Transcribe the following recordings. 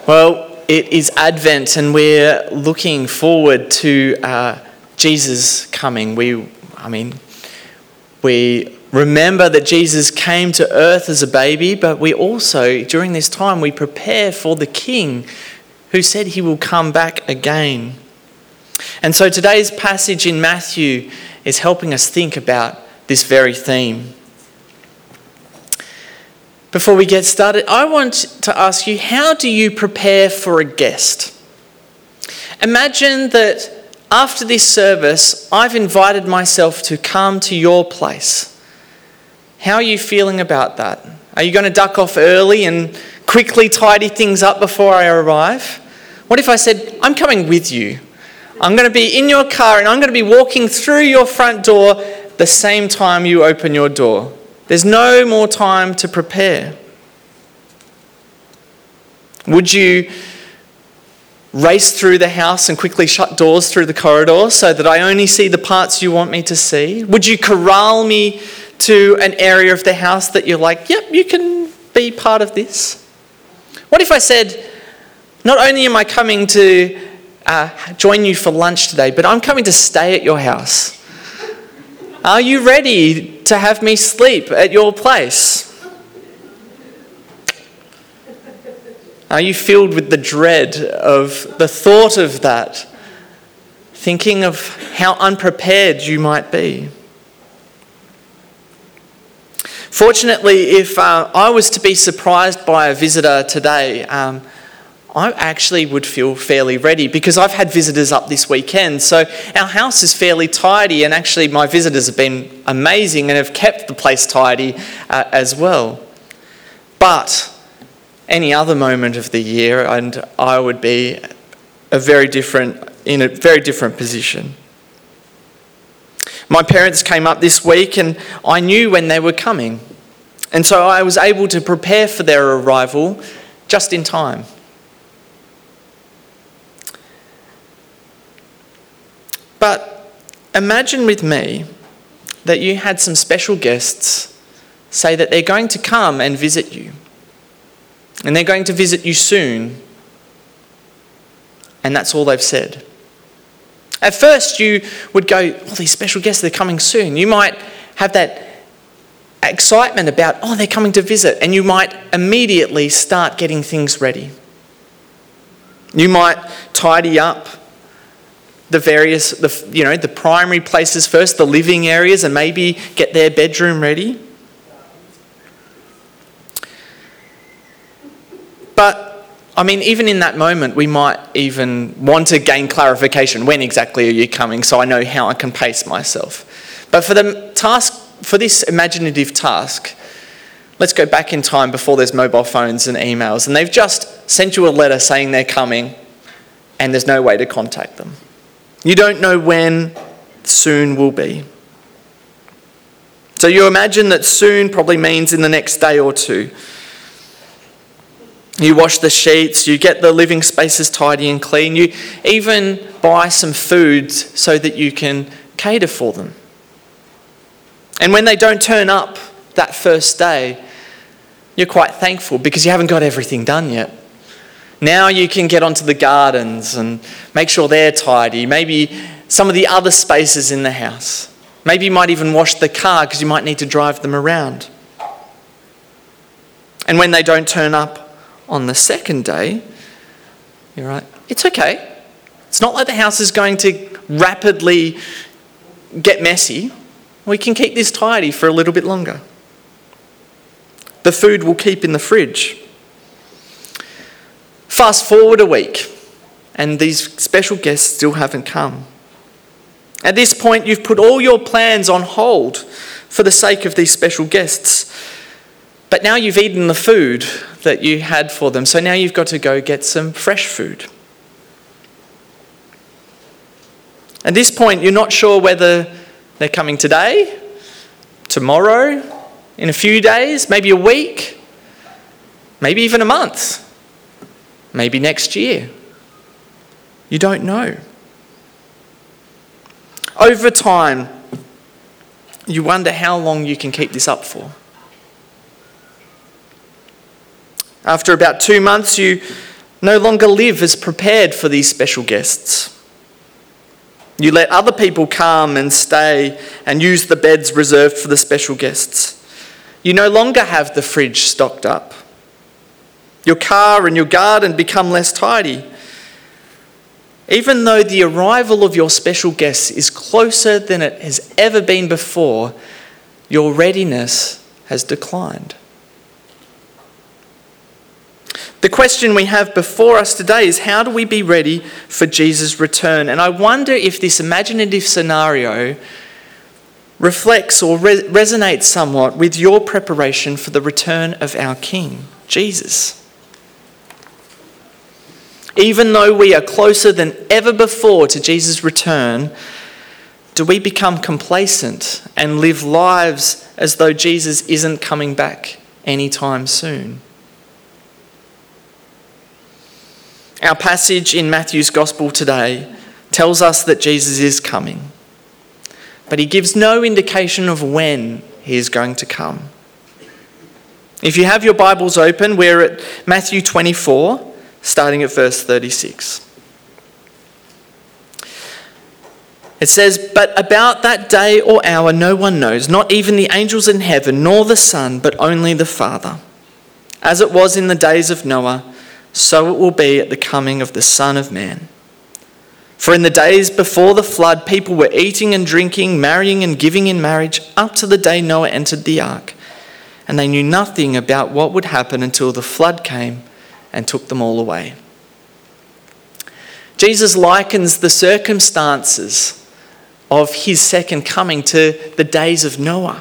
Well, it is Advent and we're looking forward to Jesus coming. We remember that Jesus came to earth as a baby, but we also, during this time, we prepare for the King who said he will come back again. And so today's passage in Matthew is helping us think about this very theme. Before we get started, I want to ask you, how do you prepare for a guest? Imagine that after this service, I've invited myself to come to your place. How are you feeling about that? Are you going to duck off early and quickly tidy things up before I arrive? What if I said, I'm coming with you? I'm going to be in your car and I'm going to be walking through your front door the same time you open your door. There's no more time to prepare. Would you race through the house and quickly shut doors through the corridor so that I only see the parts you want me to see? Would you corral me to an area of the house that you're like, yep, you can be part of this? What if I said, not only am I coming to join you for lunch today, but I'm coming to stay at your house? Are you ready to have me sleep at your place? Are you filled with the dread of the thought of that, thinking of how unprepared you might be? Fortunately, if I was to be surprised by a visitor today, I actually would feel fairly ready because I've had visitors up this weekend. So our house is fairly tidy, and actually my visitors have been amazing and have kept the place tidy as well. But any other moment of the year and I would be in a very different position. My parents came up this week and I knew when they were coming. And so I was able to prepare for their arrival just in time. But imagine with me that you had some special guests say that they're going to come and visit you. And they're going to visit you soon. And that's all they've said. At first you would go, oh, these special guests, they're coming soon. You might have that excitement about, oh, they're coming to visit. And you might immediately start getting things ready. You might tidy up the primary places first, the living areas, and maybe get their bedroom ready. But, even in that moment, we might even want to gain clarification. When exactly are you coming? So I know how I can pace myself. But for this imaginative task, let's go back in time before there's mobile phones and emails. And they've just sent you a letter saying they're coming, and there's no way to contact them. You don't know when soon will be. So you imagine that soon probably means in the next day or two. You wash the sheets, you get the living spaces tidy and clean, you even buy some food so that you can cater for them. And when they don't turn up that first day, you're quite thankful because you haven't got everything done yet. Now you can get onto the gardens and make sure they're tidy, maybe some of the other spaces in the house. Maybe you might even wash the car because you might need to drive them around. And when they don't turn up on the second day, you're right, it's okay. It's not like the house is going to rapidly get messy. We can keep this tidy for a little bit longer. The food will keep in the fridge. Fast forward a week, and these special guests still haven't come. At this point, you've put all your plans on hold for the sake of these special guests. But now you've eaten the food that you had for them, so now you've got to go get some fresh food. At this point, you're not sure whether they're coming today, tomorrow, in a few days, maybe a week, maybe even a month. Maybe next year. You don't know. Over time, you wonder how long you can keep this up for. After about 2 months, you no longer live as prepared for these special guests. You let other people come and stay and use the beds reserved for the special guests. You no longer have the fridge stocked up. Your car and your garden become less tidy. Even though the arrival of your special guests is closer than it has ever been before, your readiness has declined. The question we have before us today is, how do we be ready for Jesus' return? And I wonder if this imaginative scenario reflects or resonates somewhat with your preparation for the return of our King, Jesus. Even though we are closer than ever before to Jesus' return, do we become complacent and live lives as though Jesus isn't coming back anytime soon? Our passage in Matthew's Gospel today tells us that Jesus is coming, but he gives no indication of when he is going to come. If you have your Bibles open, we're at Matthew 24, starting at verse 36. It says, "But about that day or hour no one knows, not even the angels in heaven, nor the Son, but only the Father. As it was in the days of Noah, so it will be at the coming of the Son of Man. For in the days before the flood, people were eating and drinking, marrying and giving in marriage, up to the day Noah entered the ark. And they knew nothing about what would happen until the flood came and took them all away." Jesus likens the circumstances of his second coming to the days of Noah.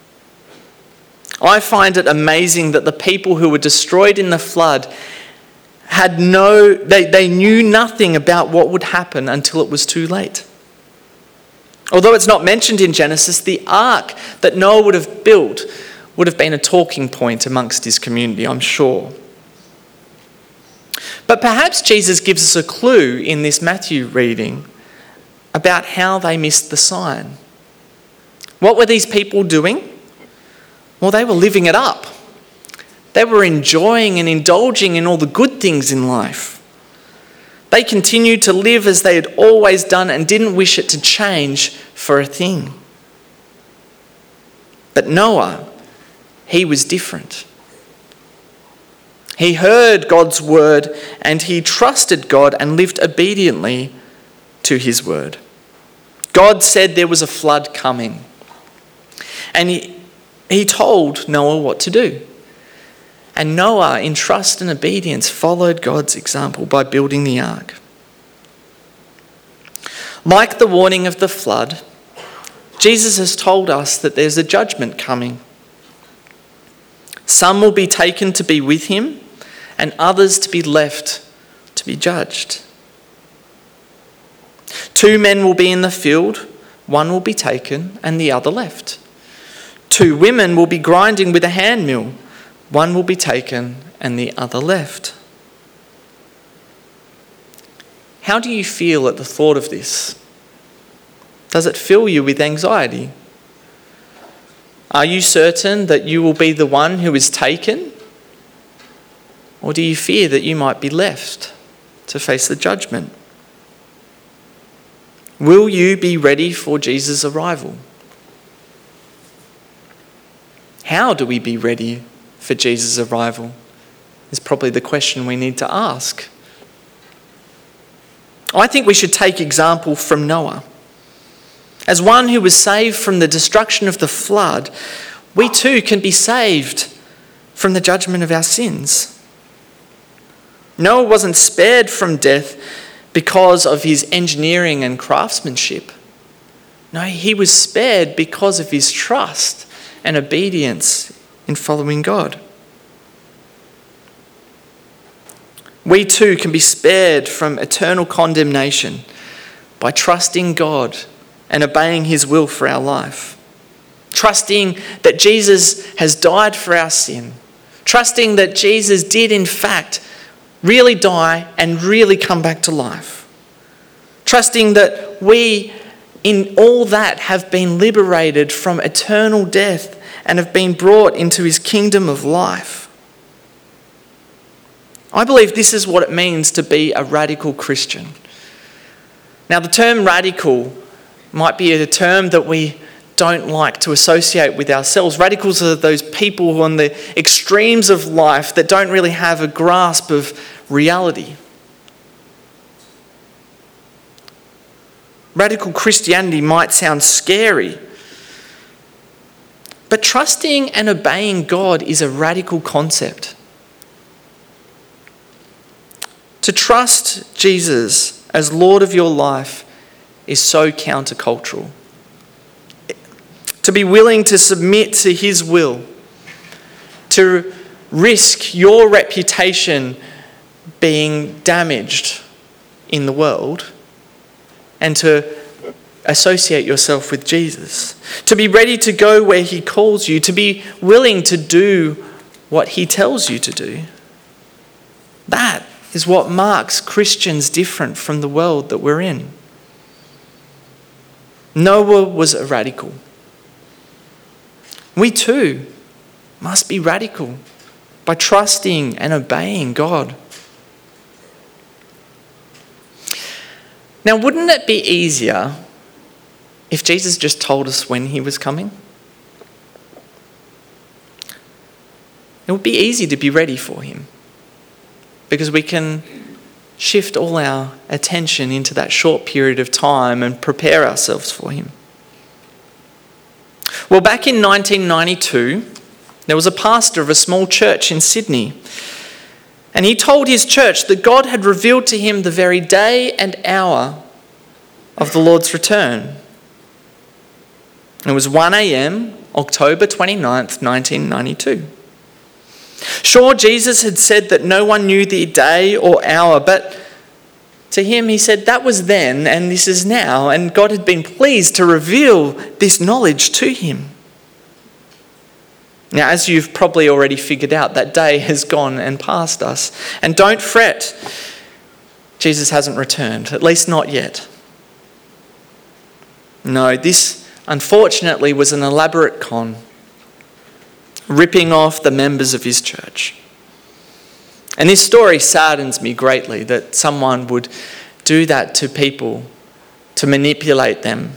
I find it amazing that the people who were destroyed in the flood they knew nothing about what would happen until it was too late. Although it's not mentioned in Genesis, the ark that Noah would have built would have been a talking point amongst his community, I'm sure. But perhaps Jesus gives us a clue in this Matthew reading about how they missed the sign. What were these people doing? Well, they were living it up. They were enjoying and indulging in all the good things in life. They continued to live as they had always done and didn't wish it to change for a thing. But Noah, he was different. He heard God's word and he trusted God and lived obediently to his word. God said there was a flood coming, and he told Noah what to do. And Noah, in trust and obedience, followed God's example by building the ark. Like the warning of the flood, Jesus has told us that there's a judgment coming. Some will be taken to be with him, and others to be left to be judged. 2 men will be in the field, one will be taken and the other left. 2 women will be grinding with a hand mill, one will be taken and the other left. How do you feel at the thought of this? Does it fill you with anxiety? Are you certain that you will be the one who is taken? Or do you fear that you might be left to face the judgment? Will you be ready for Jesus' arrival? How do we be ready for Jesus' arrival is probably the question we need to ask. I think we should take example from Noah. As one who was saved from the destruction of the flood, we too can be saved from the judgment of our sins. Noah wasn't spared from death because of his engineering and craftsmanship. No, he was spared because of his trust and obedience in following God. We too can be spared from eternal condemnation by trusting God and obeying his will for our life. Trusting that Jesus has died for our sin. Trusting that Jesus did in fact really die and really come back to life. Trusting that we in all that have been liberated from eternal death and have been brought into his kingdom of life. I believe this is what it means to be a radical Christian. Now, the term radical might be a term that we don't like to associate with ourselves. Radicals are those people on the extremes of life that don't really have a grasp of reality. Radical Christianity might sound scary, but trusting and obeying God is a radical concept. To trust Jesus as Lord of your life is so countercultural. To be willing to submit to his will, to risk your reputation being damaged in the world, and to associate yourself with Jesus. To be ready to go where he calls you, to be willing to do what he tells you to do. That is what marks Christians different from the world that we're in. Noah was a radical. We too must be radical by trusting and obeying God. Now, wouldn't it be easier if Jesus just told us when he was coming? It would be easy to be ready for him because we can shift all our attention into that short period of time and prepare ourselves for him. Well, back in 1992, there was a pastor of a small church in Sydney, and he told his church that God had revealed to him the very day and hour of the Lord's return. It was 1 a.m, October 29th, 1992. Sure, Jesus had said that no one knew the day or hour, but to him he said that was then and this is now, and God had been pleased to reveal this knowledge to him. Now, as you've probably already figured out, that day has gone and passed us. And don't fret, Jesus hasn't returned, at least not yet. No, this unfortunately was an elaborate con, ripping off the members of his church. And this story saddens me greatly that someone would do that to people to manipulate them.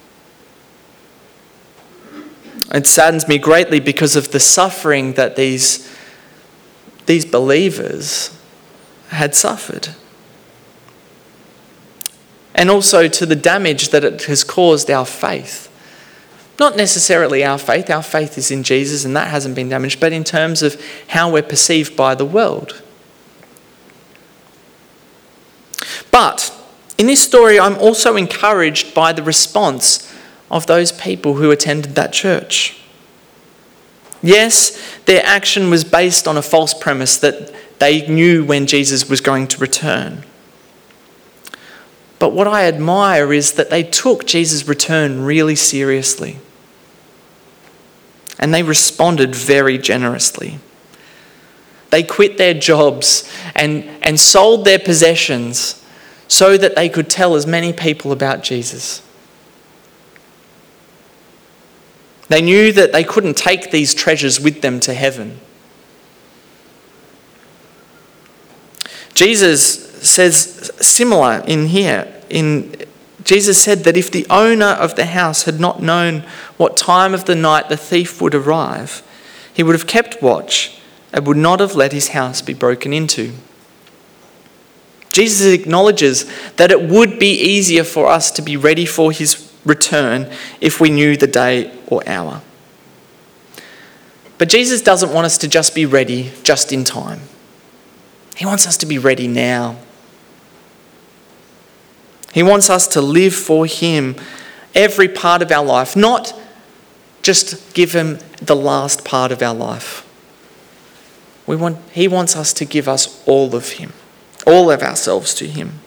It saddens me greatly because of the suffering that these believers had suffered. And also to the damage that it has caused our faith. Not necessarily our faith is in Jesus and that hasn't been damaged, but in terms of how we're perceived by the world. But in this story, I'm also encouraged by the response of those people who attended that church. Yes, their action was based on a false premise that they knew when Jesus was going to return. But what I admire is that they took Jesus' return really seriously. And they responded very generously. They quit their jobs and sold their possessions so that they could tell as many people about Jesus. They knew that they couldn't take these treasures with them to heaven. Jesus says similar in here. Jesus said that if the owner of the house had not known what time of the night the thief would arrive, he would have kept watch and would not have let his house be broken into. Jesus acknowledges that it would be easier for us to be ready for his return if we knew the day or hour. But Jesus doesn't want us to just be ready just in time. He wants us to be ready now. He wants us to live for him every part of our life, not just give him the last part of our life. He wants us to give us all of him, all of ourselves to him.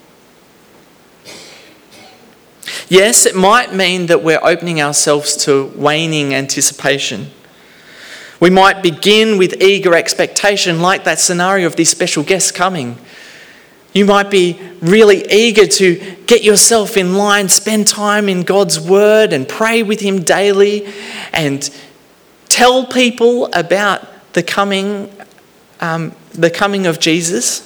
Yes, it might mean that we're opening ourselves to waning anticipation. We might begin with eager expectation, like that scenario of these special guests coming. You might be really eager to get yourself in line, spend time in God's word and pray with him daily and tell people about the coming the coming of Jesus.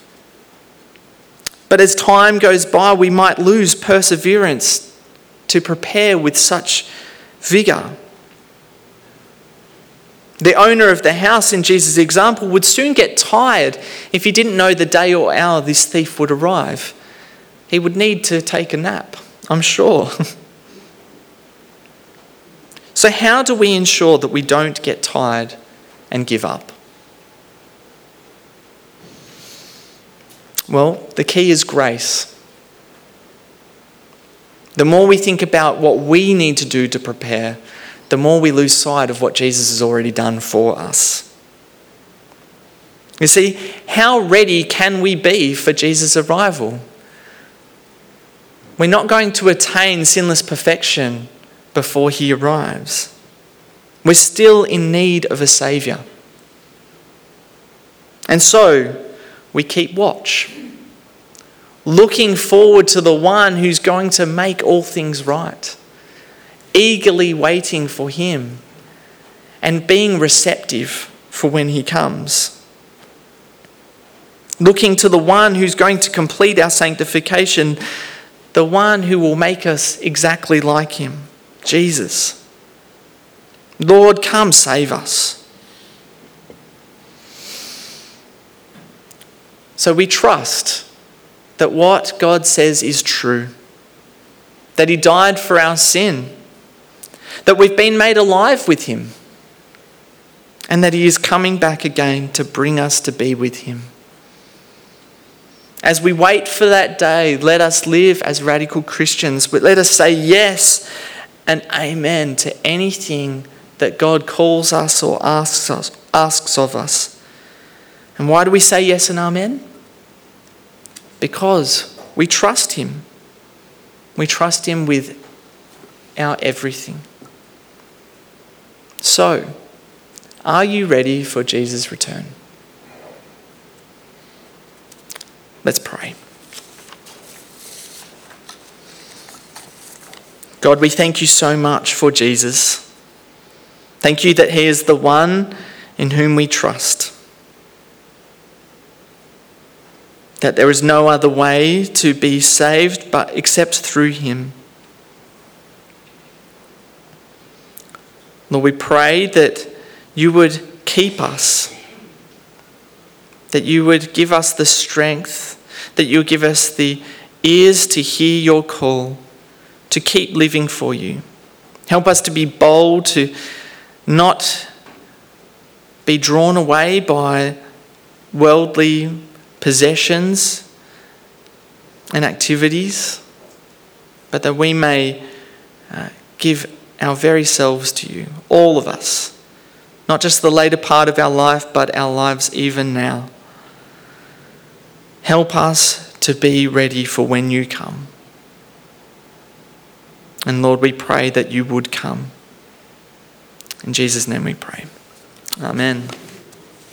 But as time goes by, we might lose perseverance to prepare with such vigour. The owner of the house in Jesus' example would soon get tired if he didn't know the day or hour this thief would arrive. He would need to take a nap, I'm sure. So how do we ensure that we don't get tired and give up? Well, the key is grace. The more we think about what we need to do to prepare, the more we lose sight of what Jesus has already done for us. You see, how ready can we be for Jesus' arrival? We're not going to attain sinless perfection before he arrives. We're still in need of a Saviour. And so, we keep watch, looking forward to the one who's going to make all things right, eagerly waiting for him and being receptive for when he comes. Looking to the one who's going to complete our sanctification, the one who will make us exactly like him, Jesus. Lord, come save us. So we trust that what God says is true, that he died for our sin, that we've been made alive with him, and that he is coming back again to bring us to be with him. As we wait for that day, let us live as radical Christians, but let us say yes and amen to anything that God calls us or asks of us. And why do we say yes and amen? Because we trust him. We trust him with our everything. So, are you ready for Jesus' return? Let's pray. God, we thank you so much for Jesus. Thank you that he is the one in whom we trust. That there is no other way to be saved but except through him. Lord, we pray that you would keep us, that you would give us the strength, that you would give us the ears to hear your call, to keep living for you. Help us to be bold, to not be drawn away by worldly possessions and activities, but that we may give our very selves to you, all of us, not just the later part of our life, but our lives even now. Help us to be ready for when you come. And Lord, we pray that you would come. In Jesus' name we pray. Amen.